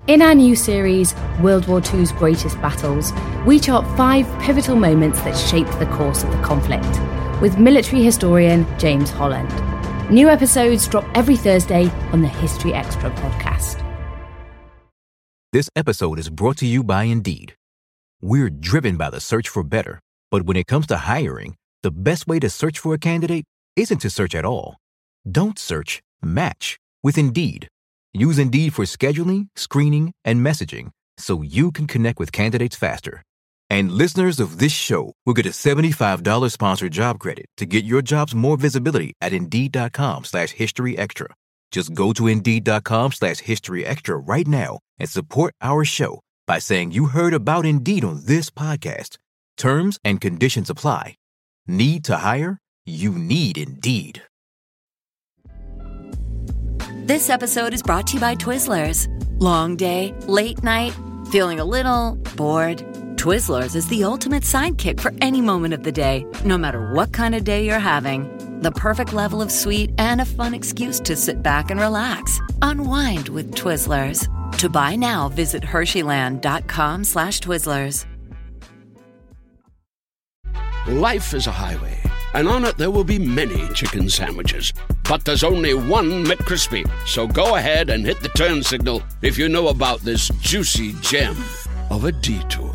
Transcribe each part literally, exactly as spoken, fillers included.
In our new series, World War Two's Greatest Battles, we chart five pivotal moments that shaped the course of the conflict, with military historian James Holland. New episodes drop every Thursday on the History Extra podcast. This episode is brought to you by Indeed. We're driven by the search for better, but when it comes to hiring, the best way to search for a candidate isn't to search at all. Don't search, match with Indeed. Use Indeed for scheduling, screening, and messaging so you can connect with candidates faster. And listeners of this show will get a seventy-five dollars sponsored job credit to get your jobs more visibility at Indeed.com slash History Extra. Just go to Indeed.com slash History Extra right now and support our show by saying you heard about Indeed on this podcast. Terms and conditions apply. Need to hire? You need Indeed. This episode is brought to you by Twizzlers. Long day, late night, feeling a little bored. Twizzlers is the ultimate sidekick for any moment of the day, no matter what kind of day you're having. The perfect level of sweet and a fun excuse to sit back and relax. Unwind with Twizzlers. To buy now, visit Hersheyland.com slash Twizzlers. Life is a highway, and on it there will be many chicken sandwiches. But there's only one McCrispy. So go ahead and hit the turn signal if you know about this juicy gem of a detour.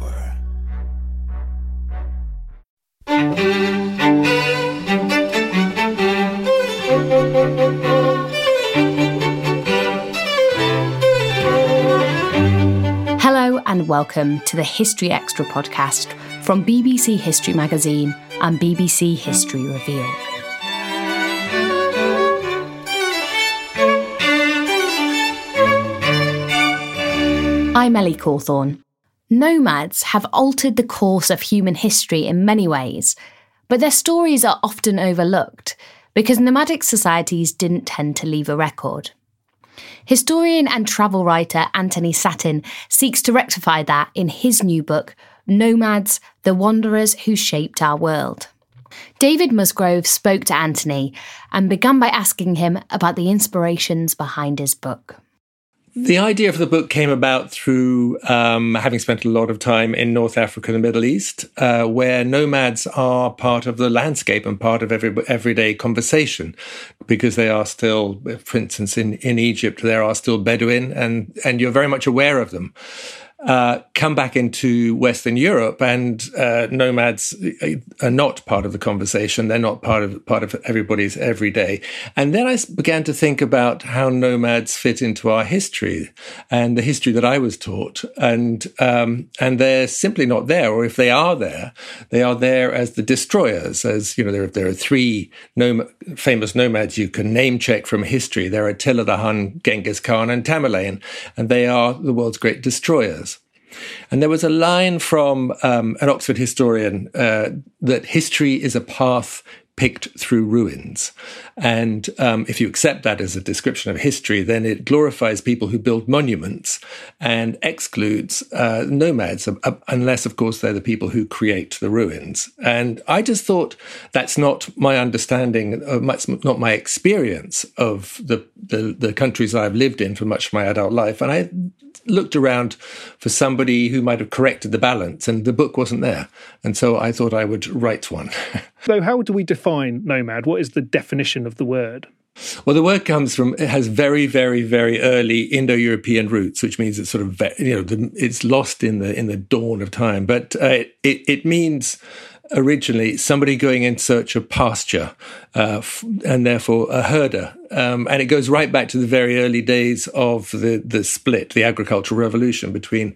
Hello and welcome to the History Extra podcast from B B C History Magazine and B B C History Revealed. I'm Ellie Cawthorne. Nomads have altered the course of human history in many ways, but their stories are often overlooked because nomadic societies didn't tend to leave a record. Historian and travel writer Anthony Satin seeks to rectify that in his new book, Nomads, the Wanderers Who Shaped Our World. David Musgrove spoke to Anthony and began by asking him about the inspirations behind his book. The idea for the book came about through um, having spent a lot of time in North Africa and the Middle East, uh, where nomads are part of the landscape and part of every everyday conversation, because they are still, for instance, in, in Egypt, there are still Bedouin, and, and you're very much aware of them. Uh, come back into Western Europe, and uh, nomads are not part of the conversation. They're not part of part of everybody's everyday. And then I began to think about how nomads fit into our history and the history that I was taught. And um, and they're simply not there, or if they are there, they are there as the destroyers. As you know, there there are three nom- famous nomads you can name check from history. There are Attila the Hun, Genghis Khan, and Tamerlane, and they are the world's great destroyers. And there was a line from um, an Oxford historian uh, that history is a path picked through ruins. And um, if you accept that as a description of history, then it glorifies people who build monuments and excludes uh, nomads, uh, unless, of course, they're the people who create the ruins. And I just thought that's not my understanding, of my, not my experience of the, the, the countries I've lived in for much of my adult life. And I looked around for somebody who might have corrected the balance, and the book wasn't there. And so I thought I would write one. So how do we define nomad? What is the definition of the word? Well, the word comes from, it has very, very, very early Indo-European roots, which means it's sort of, you know, the, it's lost in the in the dawn of time. But uh, it, it means originally somebody going in search of pasture, uh, f- and therefore a herder. Um, and it goes right back to the very early days of the, the split, the agricultural revolution between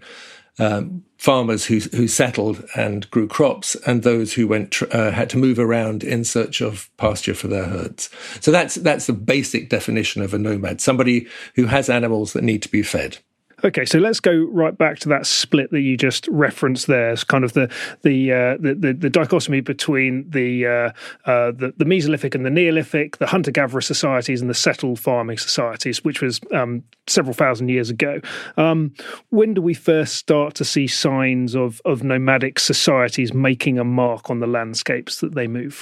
um, farmers who who settled and grew crops and those who went tr- uh, had to move around in search of pasture for their herds. So that's that's the basic definition of a nomad, somebody who has animals that need to be fed. Okay, so let's go right back to that split that you just referenced there. It's kind of the the uh, the, the, the dichotomy between the, uh, uh, the the Mesolithic and the Neolithic, the hunter-gatherer societies and the settled farming societies, which was um, several thousand years ago. Um, when do we first start to see signs of of nomadic societies making a mark on the landscapes that they move through?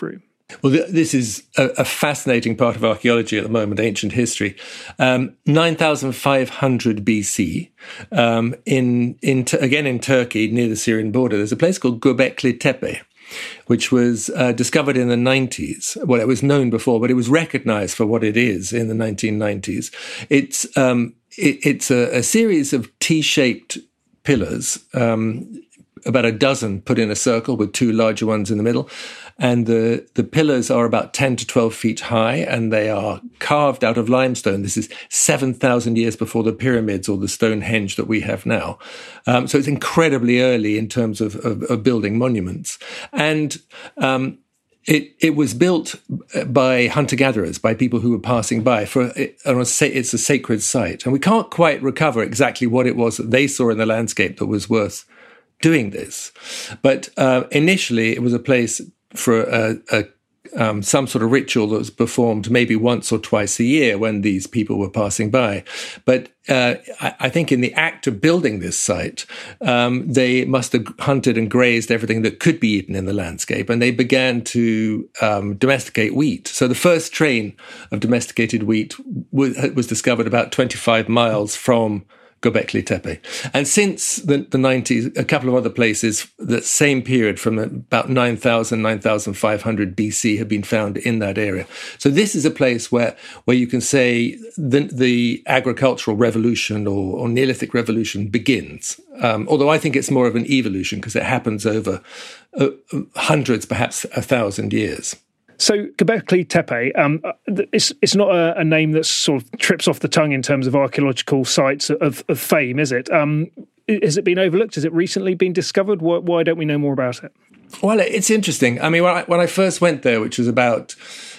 Well, th- this is a, a fascinating part of archaeology at the moment, ancient history. Um, nine thousand five hundred B C, um, in, in again in Turkey, near the Syrian border, there's a place called Göbekli Tepe, which was uh, discovered in the nineties. Well, it was known before, but it was recognized for what it is in the nineteen nineties. It's, um, it, it's a, a series of T-shaped pillars, um, about a dozen put in a circle with two larger ones in the middle. And the, the pillars are about ten to twelve feet high, and they are carved out of limestone. This is seven thousand years before the pyramids or the Stonehenge that we have now. Um, so it's incredibly early in terms of, of, of building monuments. And um, it, it was built by hunter-gatherers, by people who were passing by. For It's a sacred site. And we can't quite recover exactly what it was that they saw in the landscape that was worth doing this. But uh, initially, it was a place for a, a um, some sort of ritual that was performed maybe once or twice a year when these people were passing by. But uh, I, I think in the act of building this site, um, they must have hunted and grazed everything that could be eaten in the landscape, and they began to um, domesticate wheat. So the first train of domesticated wheat was, was discovered about twenty-five miles from Göbekli Tepe. And since the, the nineties, a couple of other places, the same period from about nine thousand, nine thousand five hundred B C have been found in that area. So this is a place where, where you can say the, the agricultural revolution or, or Neolithic revolution begins. Um, although I think it's more of an evolution because it happens over uh, hundreds, perhaps a thousand years. So Göbekli Tepe, um, it's it's not a, a name that sort of trips off the tongue in terms of archaeological sites of, of fame, is it? Um, has it been overlooked? Has it recently been discovered? Why, why don't we know more about it? Well, it's interesting. I mean, when I, when I first went there, which was about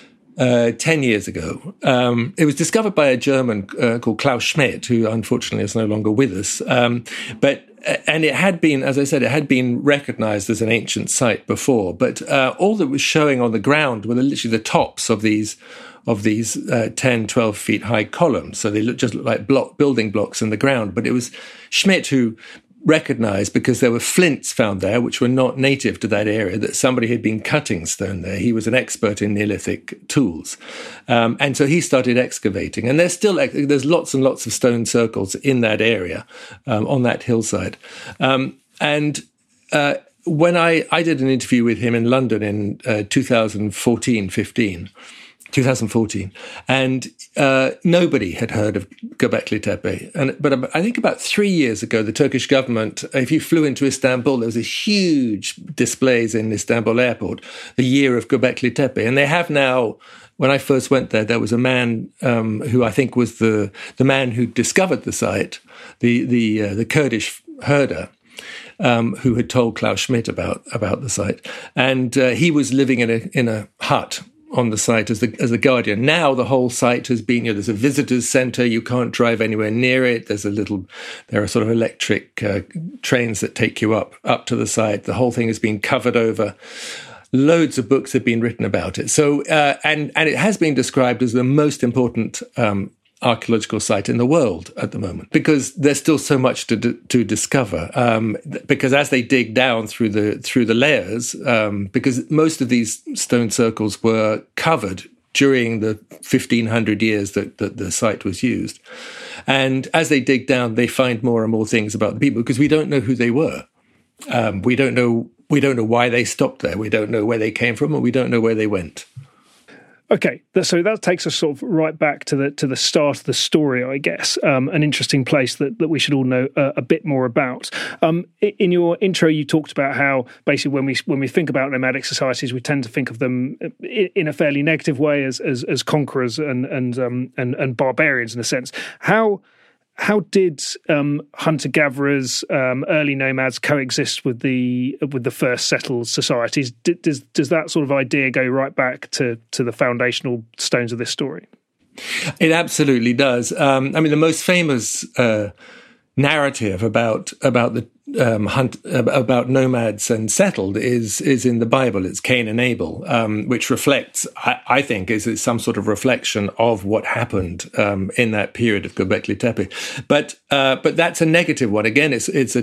uh, ten years ago, um, it was discovered by a German uh, called Klaus Schmidt, who unfortunately is no longer with us. Um, but And it had been, as I said, it had been recognized as an ancient site before, but uh, all that was showing on the ground were literally the tops of these of these uh, ten, twelve feet high columns. So they look, just looked like block, building blocks in the ground. But it was Schmidt who recognized, because there were flints found there, which were not native to that area, that somebody had been cutting stone there. He was an expert in Neolithic tools. Um, and so he started excavating. And there's still, there's lots and lots of stone circles in that area, um, on that hillside. Um, and uh, when I, I did an interview with him in London in uh, two thousand fourteen, fifteen, two thousand fourteen, and uh, nobody had heard of Göbekli Tepe. And but I think about three years ago, the Turkish government, if you flew into Istanbul, there was a huge displays in Istanbul airport, the year of Göbekli Tepe, and they have now. When I first went there, there was a man um, who I think was the the man who discovered the site, the the uh, the Kurdish herder. Um, who had told Klaus Schmidt about about the site, and uh, he was living in a in a hut on the site as the as the guardian. Now the whole site has been, you know, there's a visitors centre. You can't drive anywhere near it. There's a little, there are sort of electric uh, trains that take you up up to the site. The whole thing has been covered over. Loads of books have been written about it. So uh, and and it has been described as the most important Um, archaeological site in the world at the moment, because there's still so much to d- to discover. Um, because as they dig down through the through the layers, um, because most of these stone circles were covered during the fifteen hundred years that, that the site was used, and as they dig down, they find more and more things about the people, because we don't know who they were. Um, we don't know we don't know why they stopped there. We don't know where they came from, and we don't know where they went. Okay, so that takes us sort of right back to the to the start of the story, I guess. Um, an interesting place that, that we should all know uh, a bit more about. Um, in your intro, you talked about how basically when we when we think about nomadic societies, we tend to think of them in a fairly negative way as as, as conquerors and and, um, and and barbarians in a sense. How How did um, hunter-gatherers, um, early nomads, coexist with the with the first settled societies? D- does does that sort of idea go right back to to the foundational stones of this story? It absolutely does. Um, I mean, the most famous uh, narrative about about the um, hunt about nomads and settled is is in the Bible. It's Cain and Abel, um, which reflects, I, I think, is some sort of reflection of what happened um, in that period of Göbekli Tepe. But uh, but that's a negative one. Again, it's it's a, a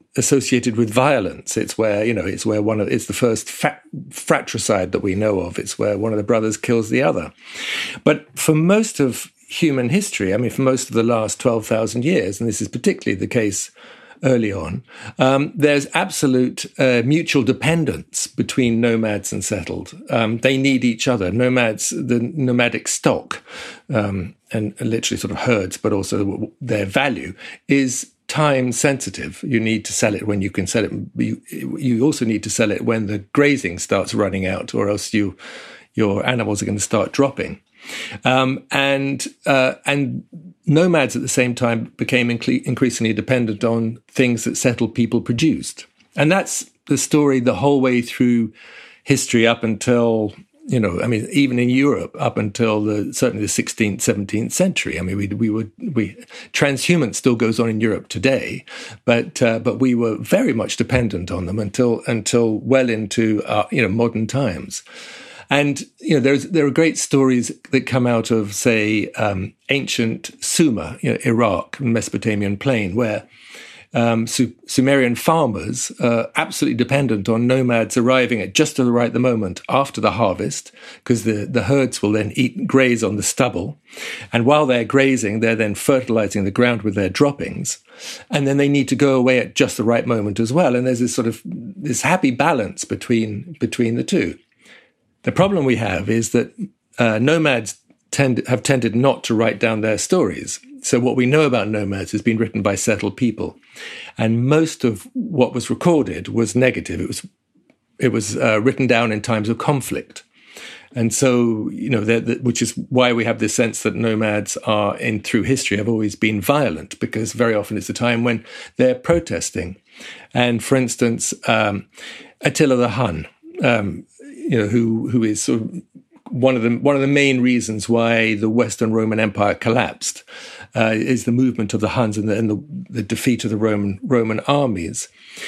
associated with violence. It's where, you know, it's where one of, it's the first fat, fratricide that we know of. It's where one of the brothers kills the other. But for most of human history, I mean, for most of the last twelve thousand years, and this is particularly the case early on, um, there's absolute uh, mutual dependence between nomads and settled. Um, they need each other. Nomads, the nomadic stock, um, and, and literally sort of herds, but also their value is time sensitive. You need to sell it when you can sell it. You, you also need to sell it when the grazing starts running out, or else you your animals are going to start dropping. Um, and uh, and nomads at the same time became inc- increasingly dependent on things that settled people produced. And that's the story the whole way through history up until, you know, I mean, even in Europe, up until the, certainly the sixteenth, seventeenth century. I mean, we we were, we, transhumance still goes on in Europe today, but uh, but we were very much dependent on them until until well into, uh, you know, modern times. And, you know, there's, there are great stories that come out of, say, um, ancient Sumer, you know, Iraq, Mesopotamian plain, where um, Su- Sumerian farmers are absolutely dependent on nomads arriving at just the right the moment after the harvest, because the, the herds will then eat, graze on the stubble. And while they're grazing, they're then fertilizing the ground with their droppings. And then they need to go away at just the right moment as well. And there's this sort of, this happy balance between, between the two. The problem we have is that uh, nomads tend have tended not to write down their stories. So what we know about nomads has been written by settled people, and most of what was recorded was negative. It was it was uh, written down in times of conflict, and so you know, the, which is why we have this sense that nomads are in through history have always been violent, because very often it's a time when they're protesting. And for instance, um, Attila the Hun. Um, You know, who who is sort of one of the one of the main reasons why the Western Roman Empire collapsed uh, is the movement of the Huns and, the, and the, the defeat of the Roman Roman armies.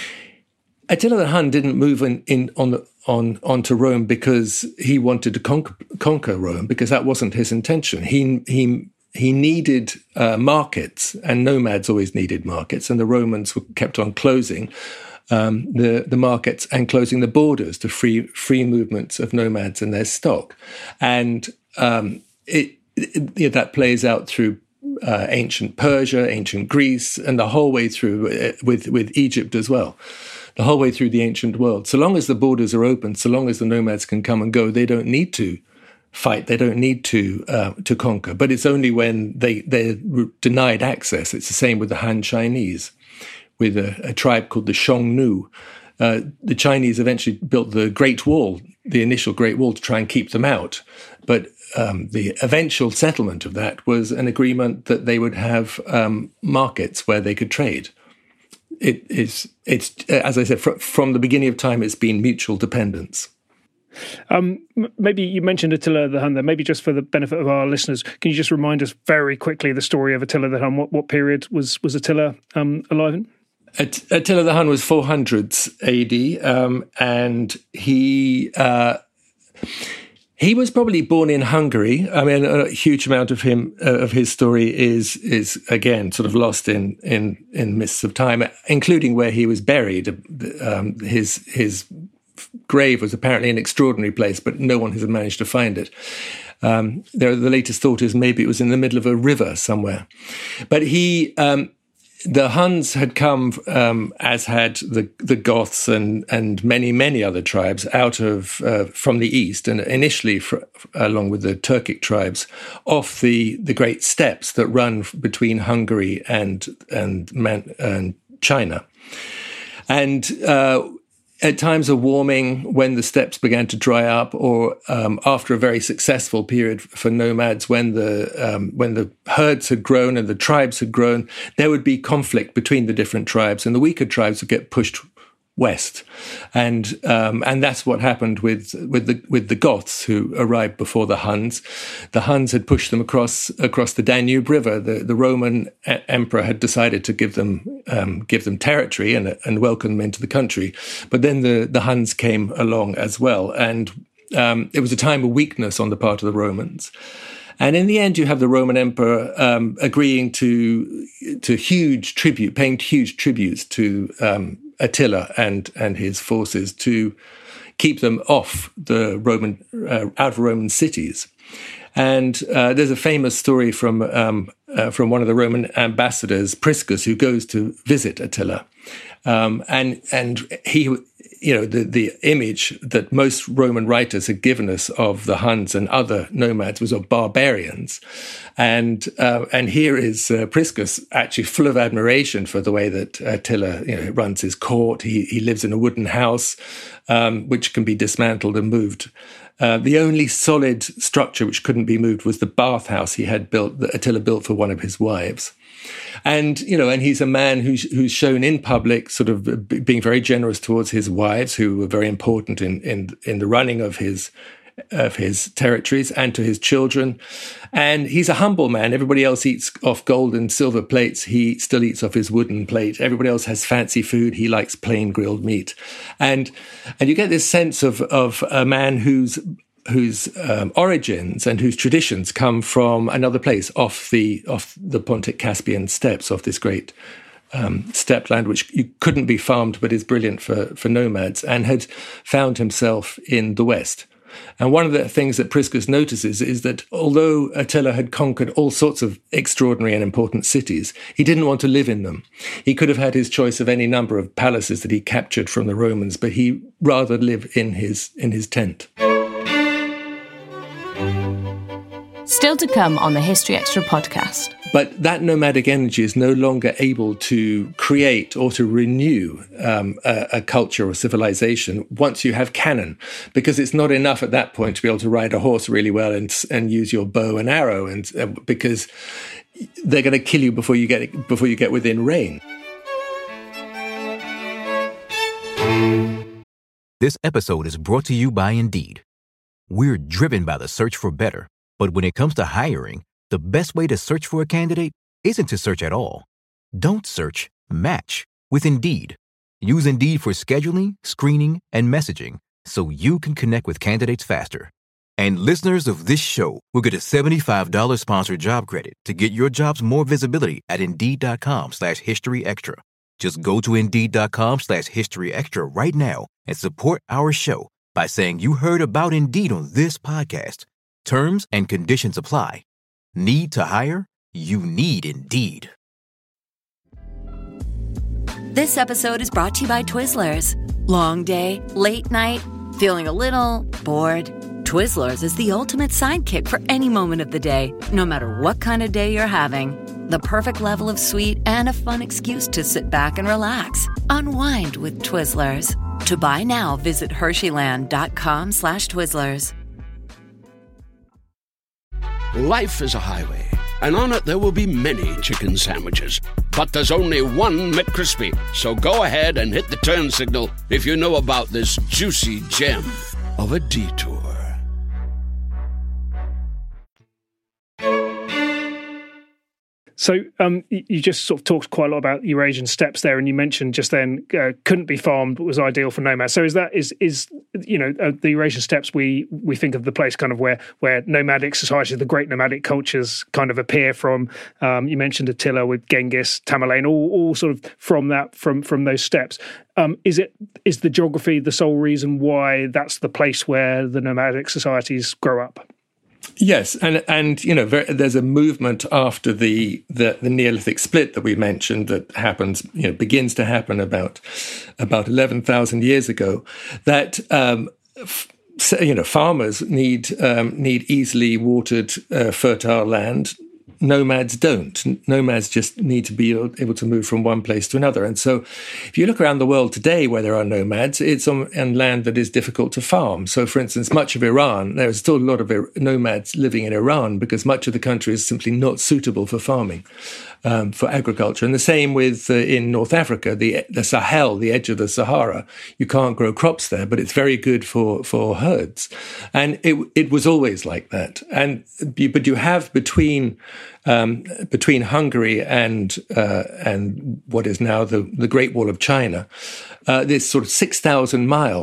Attila the Hun didn't move in, in on the, on onto Rome because he wanted to conquer, conquer Rome, because that wasn't his intention. He he he needed uh, markets, and nomads always needed markets, and the Romans were kept on closing Um, the, the markets and closing the borders to free free movements of nomads and their stock. And um, it, it, it, that plays out through uh, ancient Persia, ancient Greece, and the whole way through uh, with, with Egypt as well, the whole way through the ancient world. So long as the borders are open, so long as the nomads can come and go, they don't need to fight. They don't need to uh, to conquer. But it's only when they, they're denied access. It's the same with the Han Chinese, with a, a tribe called the Xiongnu. Uh, the Chinese eventually built the Great Wall, the initial Great Wall, to try and keep them out. But um, the eventual settlement of that was an agreement that they would have um, markets where they could trade. It is, it's, as I said, fr- from the beginning of time, it's been mutual dependence. Um, maybe you mentioned Attila the Hun there. Maybe just for the benefit of our listeners, can you just remind us very quickly the story of Attila the Hun? What, what period was, was Attila um, alive in? Attila the Hun was four hundreds A D, um, and he uh, he was probably born in Hungary. I mean, a huge amount of him uh, of his story is is again sort of lost in in in mists of time, including where he was buried. Um, his his grave was apparently an extraordinary place, but no one has managed to find it. Um, there, the latest thought is maybe it was in the middle of a river somewhere, but he. Um, The Huns had come, um, as had the, the Goths and, and many, many other tribes out of uh, from the east, and initially for, along with the Turkic tribes, off the, the great steppes that run between Hungary and and, Man, and China. And uh, at times of warming, when the steppes began to dry up, or um, after a very successful period for nomads, when the um, when the herds had grown and the tribes had grown, there would be conflict between the different tribes, and the weaker tribes would get pushed west, and um, and that's what happened with with the with the Goths, who arrived before the Huns. The Huns had pushed them across across the Danube River. The the Roman emperor had decided to give them um, give them territory and and welcome them into the country, but then the the Huns came along as well, and um, it was a time of weakness on the part of the Romans. And in the end, you have the Roman emperor um, agreeing to to huge tribute, paying huge tributes to um, Attila and and his forces to keep them off the Roman uh, out of Roman cities. And uh, there's a famous story from um, uh, from one of the Roman ambassadors, Priscus, who goes to visit Attila, um, and and he, you know, the the image that most Roman writers had given us of the Huns and other nomads was of barbarians, and uh, and here is uh, Priscus actually full of admiration for the way that Attila, you know, runs his court. He he lives in a wooden house, um, which can be dismantled and moved. Uh, the only solid structure which couldn't be moved was the bathhouse he had built, that Attila built for one of his wives. And, you know, and he's a man who's, who's shown in public sort of being very generous towards his wives, who were very important in, in, in the running of his of his territories, and to his children. And he's a humble man. Everybody else eats off gold and silver plates. He still eats off his wooden plate. Everybody else has fancy food. He likes plain grilled meat. And and you get this sense of of a man whose whose um, origins and whose traditions come from another place off the off the Pontic Caspian steppes, off this great Um, steppe land, which you couldn't be farmed, but is brilliant for, for nomads, and had found himself in the West. And one of the things that Priscus notices is that although Attila had conquered all sorts of extraordinary and important cities, he didn't want to live in them. He could have had his choice of any number of palaces that he captured from the Romans, but he rather lived in his in his tent. Still to come on the History Extra podcast. But that nomadic energy is no longer able to create or to renew um, a, a culture or civilization once you have cannon, because it's not enough at that point to be able to ride a horse really well and and use your bow and arrow, and uh, because they're going to kill you before you get before you get within range. This episode is brought to you by Indeed. We're driven by the search for better, but when it comes to hiring, the best way to search for a candidate isn't to search at all. Don't search, match with Indeed. Use Indeed for scheduling, screening, and messaging so you can connect with candidates faster. And listeners of this show will get a seventy-five dollars sponsored job credit to get your jobs more visibility at Indeed.com slash History Extra. Just go to Indeed.com slash History Extra right now and support our show by saying you heard about Indeed on this podcast. Terms and conditions apply. Need to hire? You need Indeed. This episode is brought to you by Twizzlers. Long day, late night, feeling a little bored? Twizzlers is the ultimate sidekick for any moment of the day, no matter what kind of day you're having. The perfect level of sweet and a fun excuse to sit back and relax. Unwind with Twizzlers. To buy now, visit Hersheyland.com slash Twizzlers. Life is a highway, and on it there will be many chicken sandwiches. But there's only one McCrispy. So go ahead and hit the turn signal if you know about this juicy gem of a detour. So um, you just sort of talked quite a lot about Eurasian steppes there, and you mentioned just then uh, couldn't be farmed, but was ideal for nomads. So is that is is you know uh, the Eurasian steppes? We we think of the place kind of where where nomadic societies, the great nomadic cultures, kind of appear from. Um, you mentioned Attila with Genghis, Tamerlane, all all sort of from that from from those steppes. Um, is it is the geography the sole reason why that's the place where the nomadic societies grow up? Yes, and and you know very, there's a movement after the, the the Neolithic split that we mentioned that happens, you know, begins to happen about about eleven thousand years ago. That um, f- you know farmers need um, need easily watered, uh, fertile land. Nomads don't. Nomads just need to be able to move from one place to another. And so if you look around the world today where there are nomads, it's on, on land that is difficult to farm. So, for instance, much of Iran, there is still a lot of nomads living in Iran because much of the country is simply not suitable for farming, um, for agriculture. And the same with uh, in North Africa, the the Sahel, the edge of the Sahara. You can't grow crops there, but it's very good for, for herds. And it it was always like that. And but you have between Um, between Hungary and uh, and what is now the, the Great Wall of China, uh, this sort of six thousand mile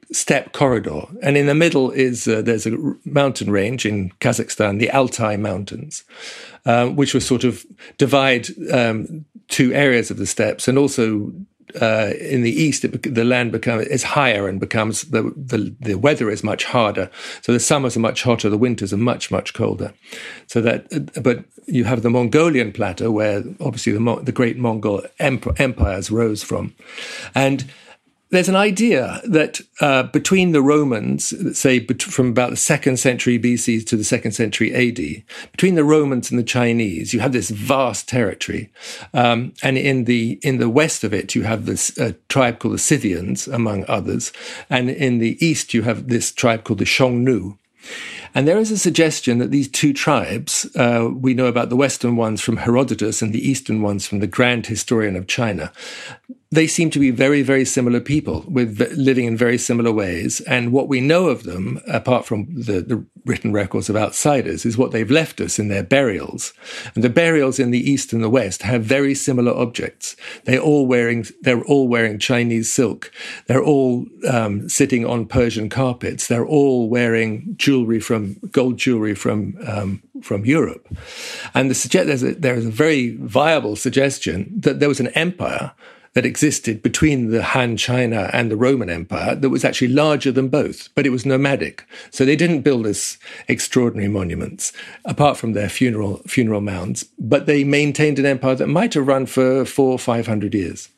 steppe corridor, and in the middle is uh, there's a mountain range in Kazakhstan, the Altai Mountains, um, which was sort of divide um, two areas of the steppes, and also uh, in the east, it, the land becomes is higher and becomes the, the the weather is much harder. So the summers are much hotter, the winters are much much colder. So that, but you have the Mongolian plateau where obviously the the great Mongol emp- empires rose from, and there's an idea that uh, between the Romans, say bet- from about the second century B C to the second century A D, between the Romans and the Chinese, you have this vast territory, um, and in the in the west of it, you have this uh, tribe called the Scythians, among others, and in the east, you have this tribe called the Xiongnu. And there is a suggestion that these two tribes, uh, we know about the western ones from Herodotus and the eastern ones from the Grand Historian of China, they seem to be very, very similar people with living in very similar ways. And what we know of them, apart from the, the written records of outsiders, is what they've left us in their burials. And the burials in the East and the West have very similar objects. They're all wearing, they're all wearing Chinese silk. They're all um, sitting on Persian carpets. They're all wearing jewelry from, gold jewelry from, um, from Europe. And the suggest, there's a, there is a very viable suggestion that there was an empire that existed between the Han China and the Roman Empire that was actually larger than both, but it was nomadic. So they didn't build this extraordinary monuments, apart from their funeral funeral mounds, but they maintained an empire that might have run for four or five hundred years.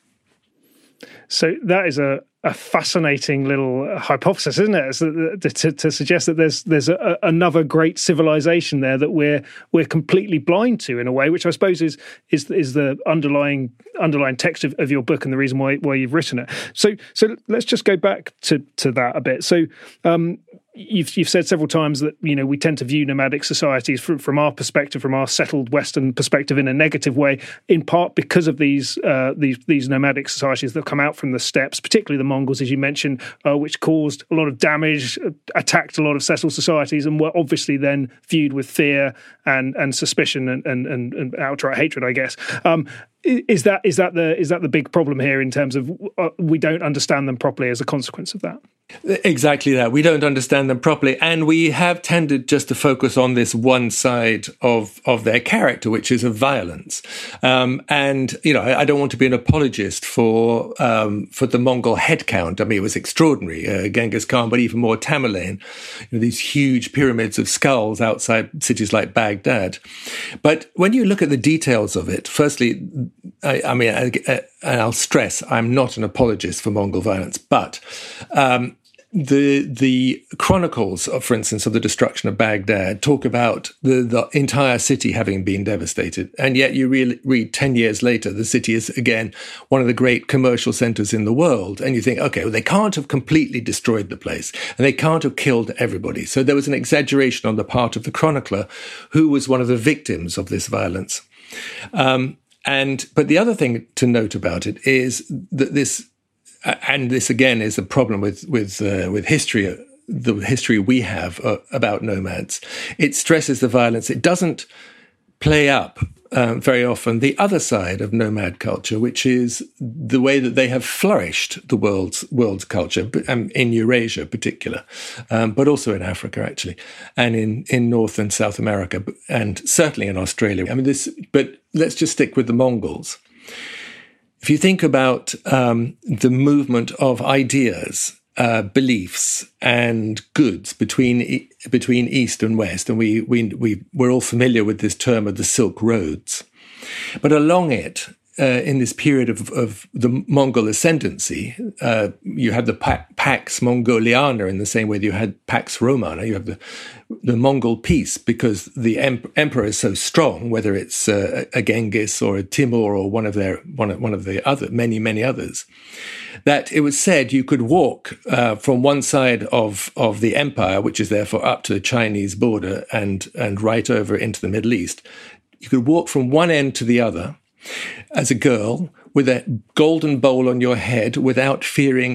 So that is a, a fascinating little hypothesis, isn't it? So to, to suggest that there's there's a, another great civilization there that we're we're completely blind to in a way, which I suppose is is is the underlying underlying text of, of your book and the reason why why you've written it. So so let's just go back to to that a bit. So. Um, You've you've said several times that, you know, we tend to view nomadic societies from, from our perspective, from our settled Western perspective, in a negative way, in part because of these uh, these these nomadic societies that come out from the steppes, particularly the Mongols, as you mentioned, uh, which caused a lot of damage, attacked a lot of settled societies, and were obviously then viewed with fear and and suspicion and and, and, and outright hatred, I guess. Um, is that is that the is that the big problem here in terms of uh, we don't understand them properly as a consequence of that? Exactly that. We don't understand them properly. And we have tended just to focus on this one side of, of their character, which is of violence. Um, and, you know, I, I don't want to be an apologist for um, for the Mongol head count. I mean, it was extraordinary. Uh, Genghis Khan, but even more Tamerlane, you know, these huge pyramids of skulls outside cities like Baghdad. But when you look at the details of it, firstly, I, I mean, I, I, and I'll stress, I'm not an apologist for Mongol violence, but um, The the chronicles, of, for instance, of the destruction of Baghdad talk about the, the entire city having been devastated. And yet you re- read ten years later, the city is, again, one of the great commercial centers in the world. And you think, okay, well, they can't have completely destroyed the place and they can't have killed everybody. So there was an exaggeration on the part of the chronicler, who was one of the victims of this violence. Um, and but the other thing to note about it is that this, and this again is a problem with with uh, with history, the history we have uh, about nomads. It stresses the violence. It doesn't play up um, very often the other side of nomad culture, which is the way that they have flourished the world's world's culture, um, in Eurasia in particular, um, but also in Africa actually, and in in North and South America, and certainly in Australia. I mean this, but let's just stick with the Mongols. If you think about um, the movement of ideas, uh, beliefs, and goods between e- between East and West, and we we we we're all familiar with this term of the Silk Roads, but along it, uh, in this period of, of the Mongol ascendancy, uh, you had the Pax Mongoliana in the same way that you had Pax Romana. You have the the Mongol peace, because the em- emperor is so strong, whether it's uh, a Genghis or a Timur or one of their one of, one of the other many many others, that it was said you could walk uh, from one side of of the empire, which is therefore up to the Chinese border and and right over into the Middle East. You could walk from one end to the other as a girl with a golden bowl on your head without fearing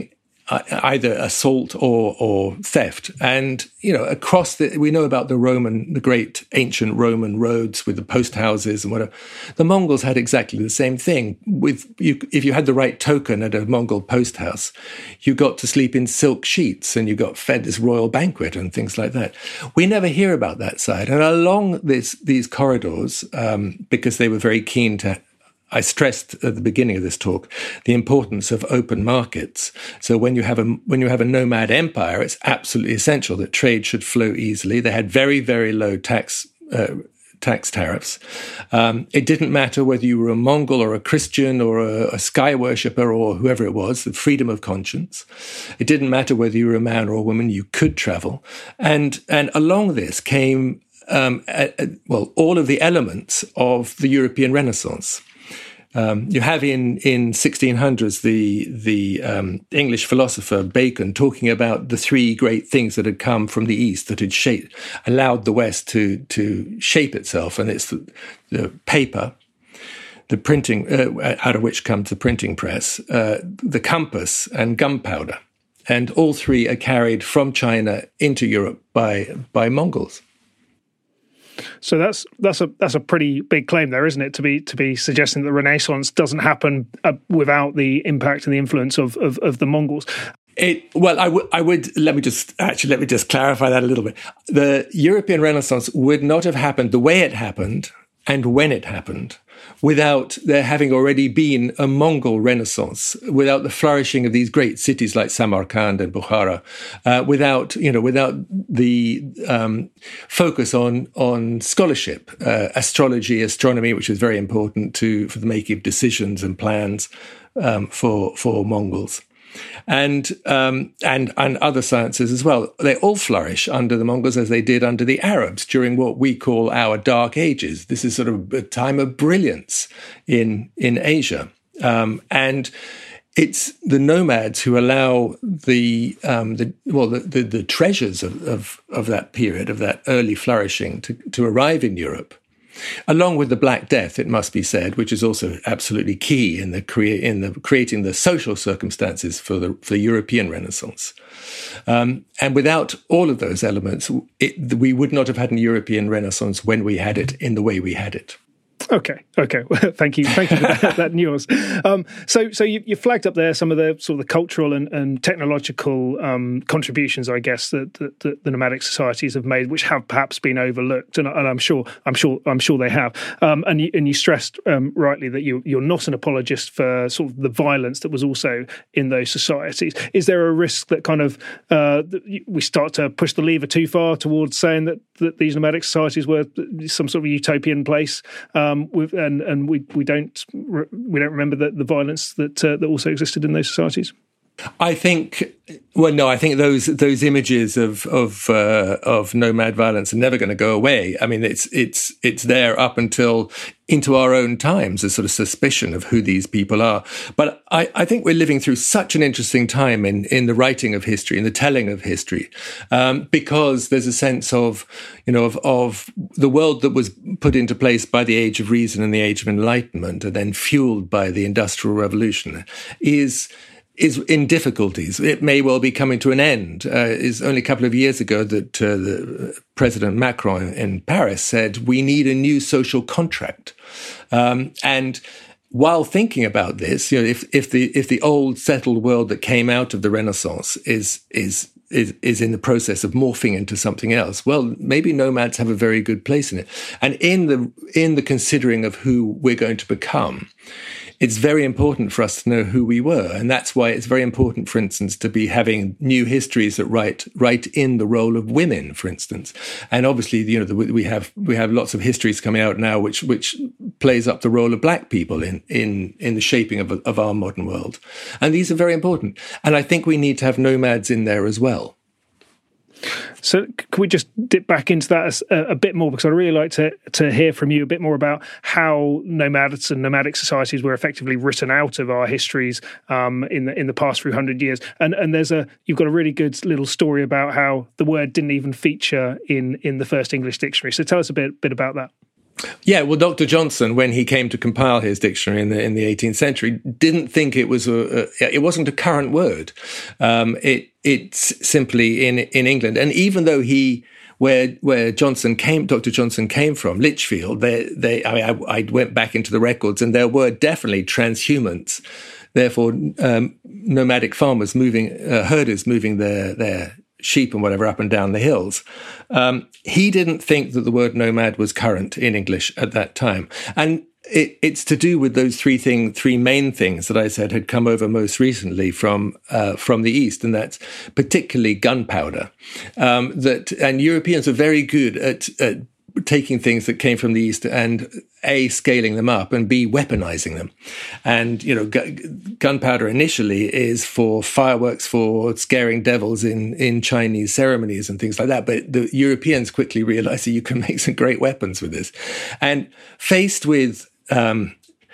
either assault or or theft. And you know, across the we know about the Roman, the great ancient Roman roads with the post houses and whatever. The Mongols had exactly the same thing. With you, if you had the right token at a Mongol post house, you got to sleep in silk sheets and you got fed this royal banquet and things like that. We never hear about that side. And along this these corridors, um, because they were very keen to. I stressed at the beginning of this talk the importance of open markets. So when you have a when you have a nomad empire, it's absolutely essential that trade should flow easily. They had very, very low tax uh, tax tariffs. Um, it didn't matter whether you were a Mongol or a Christian or a, a sky worshipper or whoever it was, the freedom of conscience. It didn't matter whether you were a man or a woman, you could travel. And, and along this came, um, a, a, well, all of the elements of the European Renaissance. Um, you have in, in sixteen hundreds the the um, English philosopher Bacon talking about the three great things that had come from the East that had shaped, allowed the West to to shape itself, and it's the, the paper, the printing, uh, out of which comes the printing press, uh, the compass, and gunpowder, and all three are carried from China into Europe by by Mongols. So that's that's a that's a pretty big claim there, isn't it? To be to be suggesting that the Renaissance doesn't happen uh, without the impact and the influence of of, of the Mongols. It, well, I would I would let me just actually let me just clarify that a little bit. The European Renaissance would not have happened the way it happened and when it happened without there having already been a Mongol Renaissance, without the flourishing of these great cities like Samarkand and Bukhara, uh, without, you know, without the um, focus on on scholarship, uh, astrology, astronomy, which is very important to for the making of decisions and plans um, for for Mongols. And, um, and and other sciences as well. They all flourish under the Mongols as they did under the Arabs during what we call our Dark Ages. This is sort of a time of brilliance in in Asia. Um, and it's the nomads who allow the um, the well the, the, the treasures of, of, of that period, of that early flourishing to, to arrive in Europe. Along with the Black Death, it must be said, which is also absolutely key in the crea- in the creating the social circumstances for the for the European Renaissance. Um, and without all of those elements, it, we would not have had a European Renaissance when we had it in the way we had it. Okay, okay. Thank you, thank you for that, that nuance. Um, so, so you, you flagged up there some of the sort of the cultural and, and technological um, contributions, I guess, that, that, that the nomadic societies have made, which have perhaps been overlooked, and, and I'm sure, I'm sure, I'm sure they have. Um, and you, and you stressed um, rightly that you, you're not an apologist for sort of the violence that was also in those societies. Is there a risk that kind of uh, we start to push the lever too far towards saying that, that these nomadic societies were some sort of utopian place? Um, With, and and we we don't we don't remember the, the violence that uh, that also existed in those societies. I think, well, no, I think those those images of of uh, of nomad violence are never going to go away. I mean, it's it's it's there up until into our own times, a sort of suspicion of who these people are. But I, I think we're living through such an interesting time in in the writing of history, in the telling of history, um, because there's a sense of, you know, of of the world that was put into place by the Age of Reason and the Age of Enlightenment, and then fueled by the Industrial Revolution, is. is in difficulties. It may well be coming to an end. Uh, it's only a couple of years ago that uh, the President Macron in Paris said, we need a new social contract. Um, and while thinking about this, you know, if, if the if the old settled world that came out of the Renaissance is is is is in the process of morphing into something else, well, maybe nomads have a very good place in it. And in the in the considering of who we're going to become, it's very important for us to know who we were. And that's why it's very important, for instance, to be having new histories that write, write in the role of women, for instance. And obviously, you know, we have, we have lots of histories coming out now, which, which plays up the role of black people in, in, in the shaping of, of our modern world. And these are very important. And I think we need to have nomads in there as well. So can we just dip back into that a, a bit more, because I'd really like to to hear from you a bit more about how nomads and nomadic societies were effectively written out of our histories um, in the in the past few hundred years. And and there's a you've got a really good little story about how the word didn't even feature in in the first English dictionary. So tell us a bit bit about that. Yeah, well, Doctor Johnson, when he came to compile his dictionary in the in the eighteenth century, didn't think it was a, a it wasn't a current word. Um, it it's simply in in England, and even though he where where Johnson came, Doctor Johnson came from, Lichfield, they they I mean, I, I went back into the records, and there were definitely transhumants, therefore um, nomadic farmers moving uh, herders moving their their. sheep and whatever up and down the hills. Um, he didn't think that the word nomad was current in English at that time. And it, it's to do with those three thing, three main things that I said had come over most recently from uh, from the East, and that's particularly gunpowder. Um, that and Europeans are very good at, at taking things that came from the East and A, scaling them up, and B, weaponizing them. And, you know, gu- gunpowder initially is for fireworks, for scaring devils in, in Chinese ceremonies and things like that. But the Europeans quickly realized that you can make some great weapons with this. And faced with, um,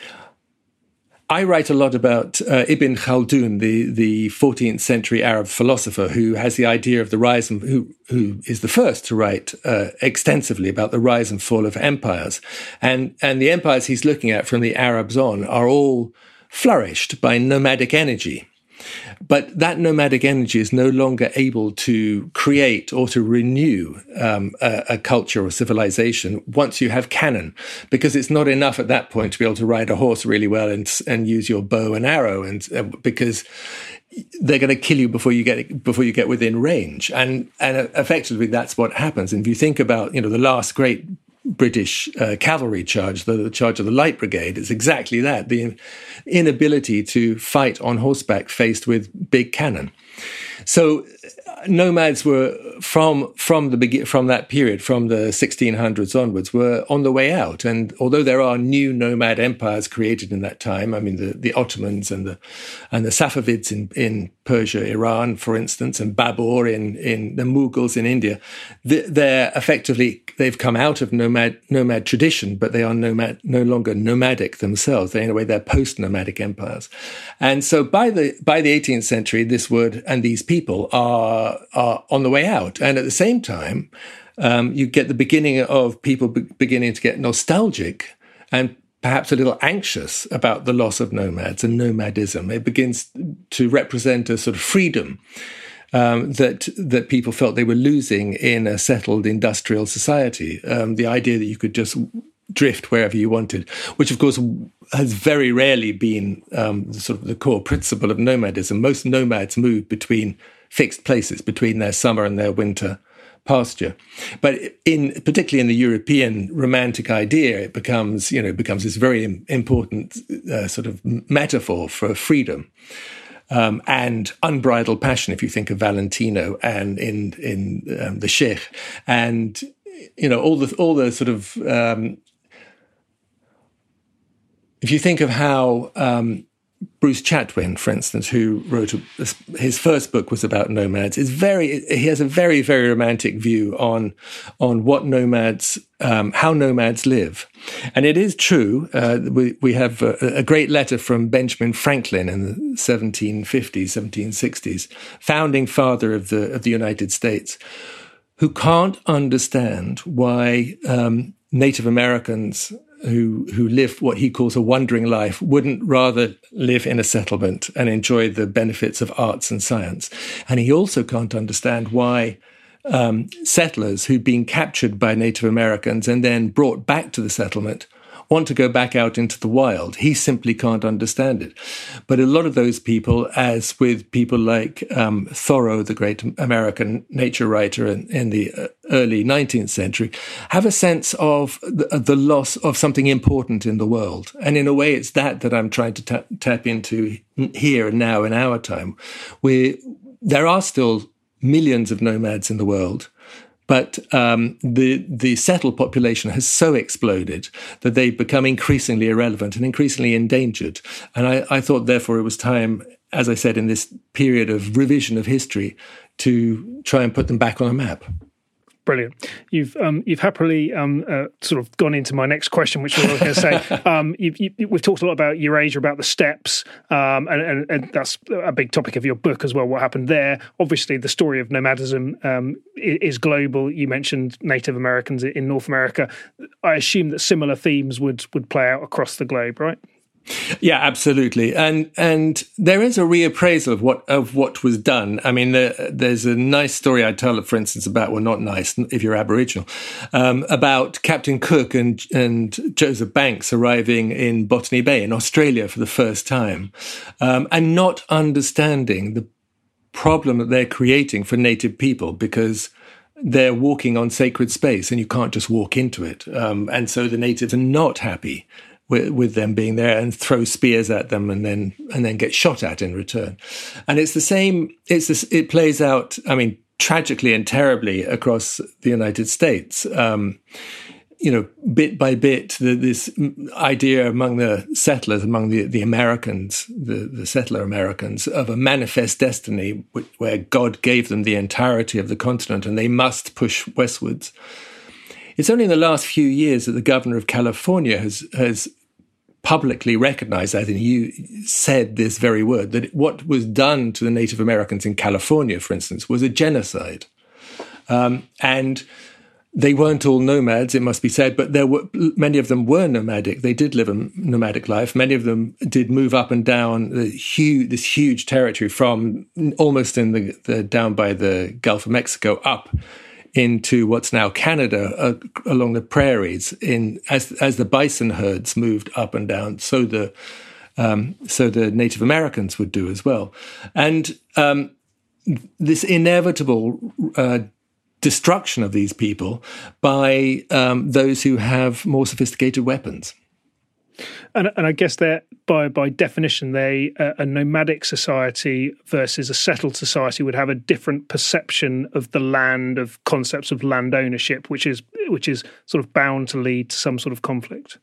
I write a lot about uh, Ibn Khaldun, the, the fourteenth century Arab philosopher who has the idea of the rise and who, who is the first to write uh, extensively about the rise and fall of empires. And, and the empires he's looking at from the Arabs on are all flourished by nomadic energy. But that nomadic energy is no longer able to create or to renew um, a, a culture or civilization once you have cannon, because it's not enough at that point to be able to ride a horse really well and, and use your bow and arrow, and uh, because they're going to kill you before you get before you get within range. And and effectively, that's what happens. And if you think about, you know, the last great British uh, cavalry charge, the, the charge of the Light Brigade, is exactly that, the inability to fight on horseback faced with big cannon. So nomads were from from the begin from that period, from the sixteen hundreds onwards, were on the way out. And although there are new nomad empires created in that time, I mean the, the Ottomans and the and the Safavids in, in Persia, Iran, for instance, and Babur in, in the Mughals in India, they're effectively they've come out of nomad nomad tradition, but they are nomad no longer nomadic themselves. They, in a way, they're post-nomadic empires. And so by the by the eighteenth century, this word and these people are are on the way out. And at the same time, um, you get the beginning of people be- beginning to get nostalgic and perhaps a little anxious about the loss of nomads and nomadism. It begins to represent a sort of freedom um, that that people felt they were losing in a settled industrial society. Um, the idea that you could just drift wherever you wanted, which of course has very rarely been um, sort of the core principle of nomadism. Most nomads move between fixed places, between their summer and their winter pasture. But in particularly in the European romantic idea, it becomes, you know, it becomes this very important uh, sort of metaphor for freedom um, and unbridled passion. If you think of Valentino and in in um, the Sheikh, and you know all the all the sort of um, if you think of how um, Bruce Chatwin, for instance, who wrote a, his first book was about nomads, is very he has a very very romantic view on on what nomads um, how nomads live, and it is true. Uh, we we have a, a great letter from Benjamin Franklin in the seventeen fifties, seventeen sixties, founding father of the of the United States, who can't understand why um, Native Americans who who live what he calls a wandering life wouldn't rather live in a settlement and enjoy the benefits of arts and science. And he also can't understand why um, settlers who'd been captured by Native Americans and then brought back to the settlement want to go back out into the wild. He simply can't understand it. But a lot of those people, as with people like um, Thoreau, the great American nature writer in, in the early nineteenth century, have a sense of the, the loss of something important in the world. And in a way, it's that that I'm trying to ta- tap into here and now in our time, where there are still millions of nomads in the world. But um, the the settled population has so exploded that they become increasingly irrelevant and increasingly endangered. And I, I thought, therefore, it was time, as I said, in this period of revision of history, to try and put them back on a map. Brilliant. You've um, you've happily um, uh, sort of gone into my next question, which I was going to say. um, you, you, we've talked a lot about Eurasia, about the steppes, um, and, and, and that's a big topic of your book as well, what happened there. Obviously, the story of nomadism um, is global. You mentioned Native Americans in North America. I assume that similar themes would, would play out across the globe, right? Yeah, absolutely, and and there is a reappraisal of what of what was done. I mean, there, there's a nice story I tell, for instance, about well, not nice if you're Aboriginal, um, about Captain Cook and and Joseph Banks arriving in Botany Bay in Australia for the first time, um, and not understanding the problem that they're creating for native people because they're walking on sacred space and you can't just walk into it, um, and so the natives are not happy With, with them being there and throw spears at them and then and then get shot at in return. And it's the same, it's this, it plays out, I mean, tragically and terribly across the United States. Um, you know, bit by bit, the, this idea among the settlers, among the, the Americans, the, the settler Americans, of a manifest destiny where God gave them the entirety of the continent and they must push westwards. It's only in the last few years that the governor of California has has publicly recognized that, and you said this very word, that what was done to the Native Americans in California, for instance, was a genocide. Um, and they weren't all nomads, it must be said, but there were many of them were nomadic. They did live a nomadic life. Many of them did move up and down the huge, this huge territory from almost in the, the down by the Gulf of Mexico up into what's now Canada, uh, along the prairies. In as as the bison herds moved up and down, so the um, so the Native Americans would do as well, and um, this inevitable uh, destruction of these people by um, those who have more sophisticated weapons. And, and I guess that by by definition, they uh, a nomadic society versus a settled society would have a different perception of the land, of concepts of land ownership, which is which is sort of bound to lead to some sort of conflict.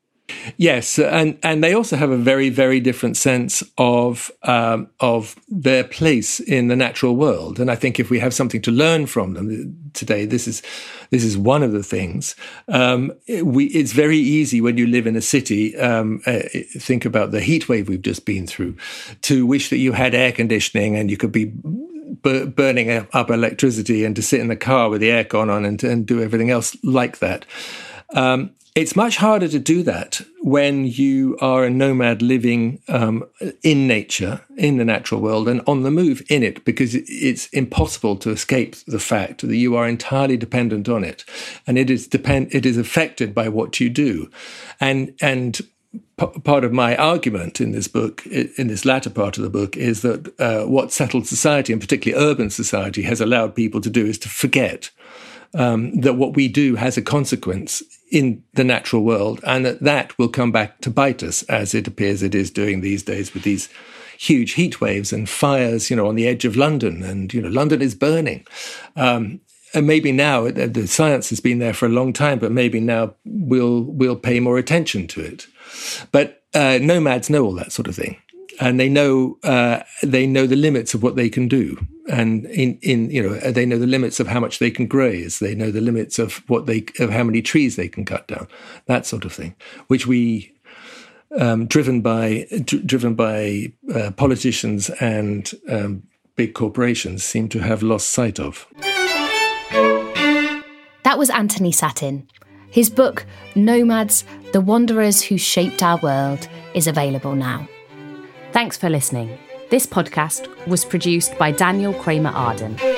Yes, and, and they also have a very, very different sense of um, of their place in the natural world. And I think if we have something to learn from them today, this is this is one of the things. Um, we it's very easy when you live in a city. Um, uh, think about the heat wave we've just been through, to wish that you had air conditioning and you could be b- burning up electricity and to sit in the car with the aircon on and, and do everything else like that. Um, It's much harder to do that when you are a nomad living um, in nature, in the natural world, and on the move in it, because it's impossible to escape the fact that you are entirely dependent on it, and it is depend it is affected by what you do, and and p- part of my argument in this book, in this latter part of the book, is that uh, what settled society, and particularly urban society, has allowed people to do is to forget Um, that what we do has a consequence in the natural world, and that that will come back to bite us, as it appears it is doing these days with these huge heat waves and fires, you know, on the edge of London, and, you know, London is burning. Um, and maybe now, the science has been there for a long time, but maybe now we'll we'll pay more attention to it. But uh, nomads know all that sort of thing. And they know uh, they know the limits of what they can do, and in, in you know they know the limits of how much they can graze. They know the limits of what they of how many trees they can cut down, that sort of thing, which we um, driven by d- driven by uh, politicians and um, big corporations seem to have lost sight of. That was Anthony Satin. His book Nomads: The Wanderers Who Shaped Our World is available now. Thanks for listening. This podcast was produced by Daniel Kramer Arden.